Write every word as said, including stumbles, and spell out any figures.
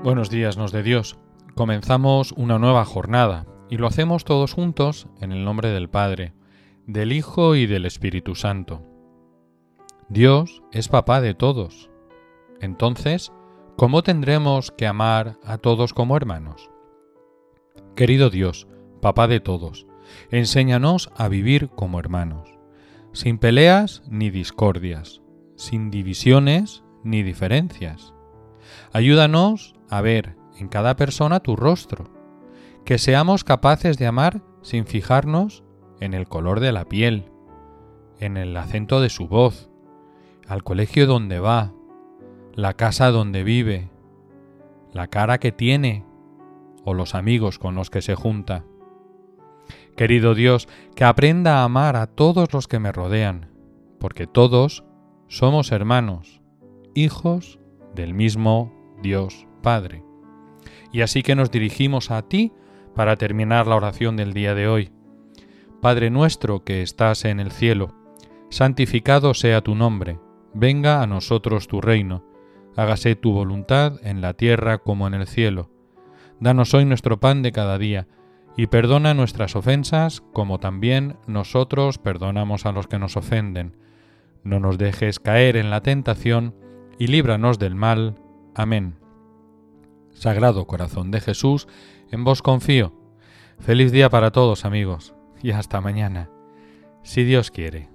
Buenos días, nos de Dios. Comenzamos una nueva jornada y lo hacemos todos juntos en el nombre del Padre, del Hijo y del Espíritu Santo. Dios es papá de todos. Entonces, ¿cómo tendremos que amar a todos como hermanos? Querido Dios, papá de todos, enséñanos a vivir como hermanos, sin peleas ni discordias, sin divisiones ni diferencias. Ayúdanos a ver en cada persona tu rostro, que seamos capaces de amar sin fijarnos en el color de la piel, en el acento de su voz, al colegio donde va, la casa donde vive, la cara que tiene o los amigos con los que se junta. Querido Dios, que aprenda a amar a todos los que me rodean, porque todos somos hermanos, hijos del mismo Dios Padre. Y así que nos dirigimos a ti para terminar la oración del día de hoy. Padre nuestro que estás en el cielo, santificado sea tu nombre, venga a nosotros tu reino, hágase tu voluntad en la tierra como en el cielo. Danos hoy nuestro pan de cada día, y perdona nuestras ofensas como también nosotros perdonamos a los que nos ofenden. No nos dejes caer en la tentación, y líbranos del mal. Amén. Sagrado Corazón de Jesús, en vos confío. Feliz día para todos, amigos, y hasta mañana, si Dios quiere.